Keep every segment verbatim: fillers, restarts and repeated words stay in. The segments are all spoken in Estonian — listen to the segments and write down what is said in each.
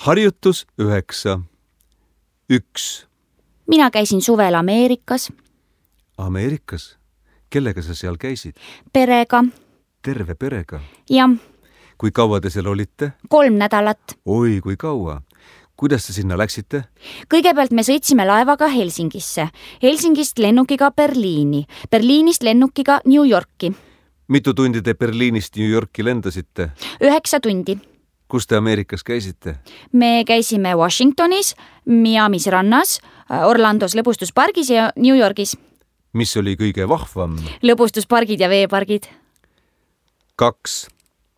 Harjutus üheksa. Üks. Mina käisin suvel Ameerikas. Ameerikas? Kellega sa seal käisid? Perega. Terve perega? Jah. Kui kaua te seal olite? Kolm nädalat. Oi, kui kaua. Kuidas te sinna läksite? Kõigepealt me sõitsime laevaga Helsingisse. Helsingist lennukiga Berliini. Berliinist lennukiga New Yorki. Mitu tundi te Berliinist New Yorki lendasite? Üheksa tundi. Kus te Ameerikas käisite? Me käisime Washingtonis, Miamis rannas, Orlandos lõbustuspargis ja New Yorgis. Mis oli kõige vahvam? Lõbustuspargid ja veepargid. Kaks.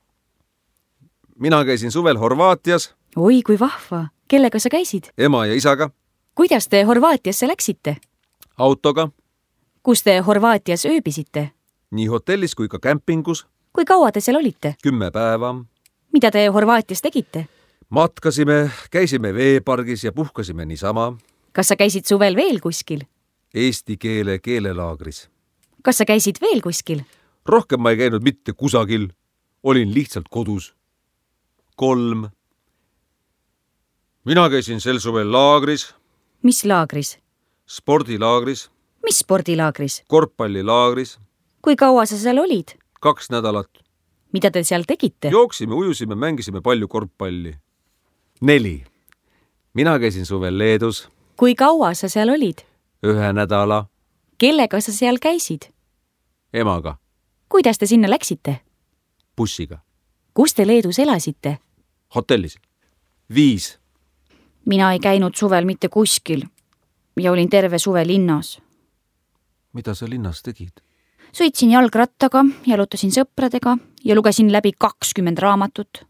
Mina käisin suvel Horvaatias. Oi, kui vahva. Kellega sa käisid? Ema ja isaga. Kuidas te Horvaatiasse läksite? Autoga. Kus te Horvaatias ööbisite? Nii hotellis kui ka kämpingus. Kui kaua te seal olite? Kümme päeva. Mida te Horvaatias tegite? Matkasime, käisime veepargis ja puhkasime niisama. Kas sa käisid suvel veel kuskil? Eesti keele keelelaagris. Kas sa käisid veel kuskil? Rohkem ma ei käinud mitte kusagil. Olin lihtsalt kodus. Kolm. Mina käisin sel suvel laagris. Mis laagris? Spordilaagris. Mis spordilaagris? Korvpallilaagris. Kui kaua sa seal olid? Kaks nädalat. Mida te seal tegite? Jooksime, ujusime, mängisime palju korvpalli. Neli. Mina käisin suvel Leedus. Kui kaua sa seal olid? Ühe nädala. Kellega sa seal käisid? Emaga. Kuidas te sinna läksite? Bussiga. Kus te Leedus elasite? Hotellis. Viis. Mina ei käinud suvel mitte kuskil ja olin terve suve linnas. Mida sa linnas tegid? Sõitsin jalgrattaga, jalutasin sõpradega ja lugesin läbi kakskümmend raamatut.